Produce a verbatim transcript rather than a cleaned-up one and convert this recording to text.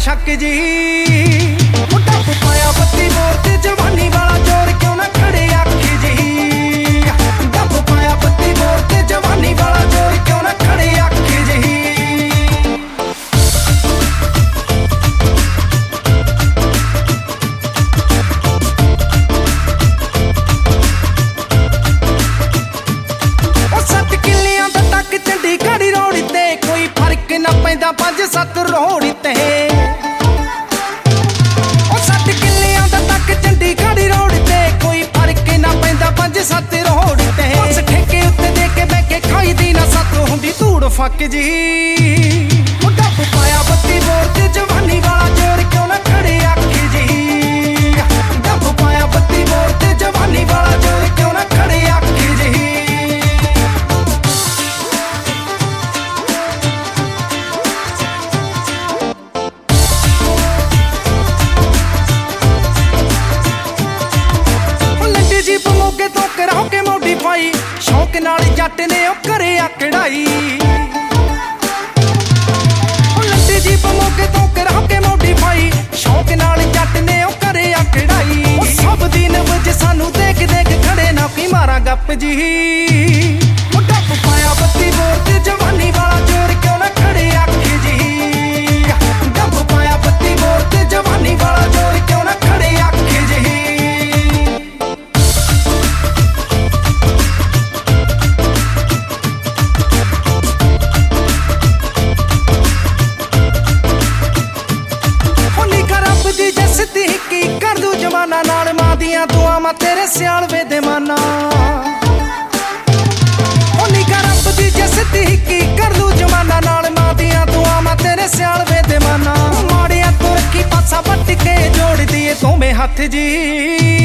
शक जी। डब पाया बत्ती बोर ते जवानी वाला जोर क्यों ना खड़े अख जी। डब पाया बत्ती बोर ते जवानी वाला जोर क्यों ना खड़े अख जी। चंडीगढ़ रोड ते कोई फर्क ना पैंदा पंज सत्त रोड ते। सत्त किलियां दा तक चंडीगढ़ रोड ते कोई फर्क ना पैंदा पंज सत्त रोड ते। बस ठेके उत्ते दे के बह के खाई दी ना सत्त हुंदी धूड़ फक जी। डब पाया बत्ती बोर ते जवानी वाला जोर क्यों ना खड़े अख जी। डब पाया बत्ती बोर ते जवानी वाला जोर क्यों ना खड़े अख जी। मोगे तो कराओ के मोडीफाई शौक नाल जट ने ओ करे आकड़ाई। लट्टी जीप मोगे तो कराओ के मोडीफाई शौक नाल जट ने ओ करे आकड़ाई। सब दिन वज सानू देख देख खड़े ना की मारा गप जी। डब पाया बत्ती बोर ते जवानी वाला जोर क्यों ना खड़े अख जी। डब पाया बत्ती बोर ते जवानी वाला जोर क्यों ना खड़े अख जी। की कर दू जमाना नाल मां दियां दुआवां तेरे सियालवे दे माना। निगा रब दी जसती की कर दू जमाना नाल मां दियां दुआवां तेरे सियालवे दे माना। माड़िया तो रखी पासा वट के जोड़ दिए दोवें हथ जी।